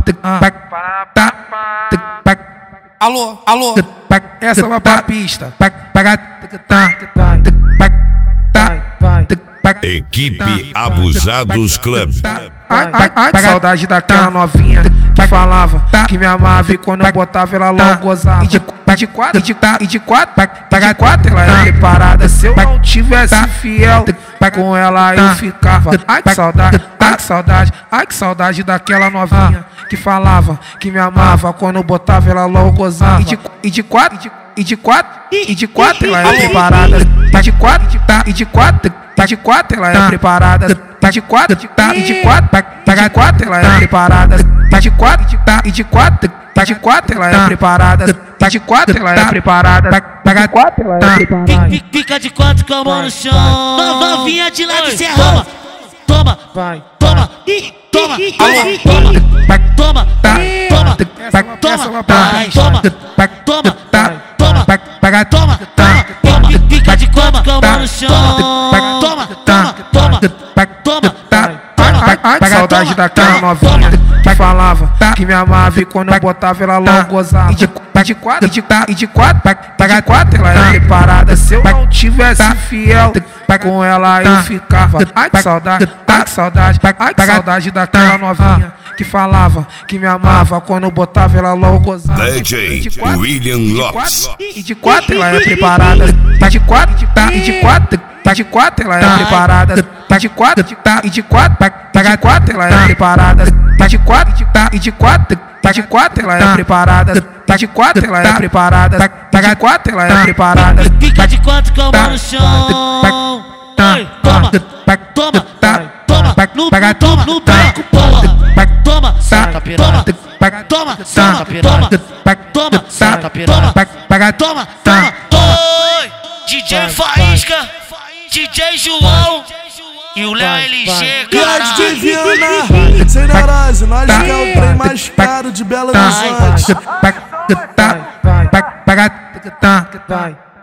Alô, alô, essa é uma pista. Equipe Abusados Club. Ai, saudade daquela novinha que falava que me amava e quando eu botava ela logo gozava. E de quatro ela era preparada. Se eu não tivesse fiel com ela eu ficava. Ai que saudade, ai que saudade, ai que saudade daquela novinha que falava que me amava quando eu botava ela logo gozava. E de quatro ela era preparada. De quatro ela é preparada. De quatro ela é preparada. De quatro ela é preparada. De quatro ela é preparada. Fica de quatro com a mão no chão. Novinha de lá de Serrama. Toma, vai, toma, toma, toma, toma, toma, fica de quatro com a mão no chão. Toma, ai, saudade daquela novinha que falava que me amava e quando eu botava ela logo gozava. E de quatro ela era preparada. Se eu não tivesse fiel com ela eu ficava. Ai que saudade, ai que saudade, ai que saudade daquela novinha que falava que me amava quando eu botava ela logo gozava. DJ William Lopes. E de quatro ela é preparada. De quatro ela é preparada. De quatro ela é preparada. De quatro ela é preparada. De quatro ela é preparada. De quatro ela é preparada. Fica de quatro com a mão no chão. Toma, toma, toma, no beco, porra. Toma, saca piranha. Toma, saca piranha. Toma, saca piranha. Toma, toma. Oi, DJ Faísca, DJ João e o Léo LG, Grande Divina, sem neurose, nós que é o trem mais caro de Belo Horizonte. Vai.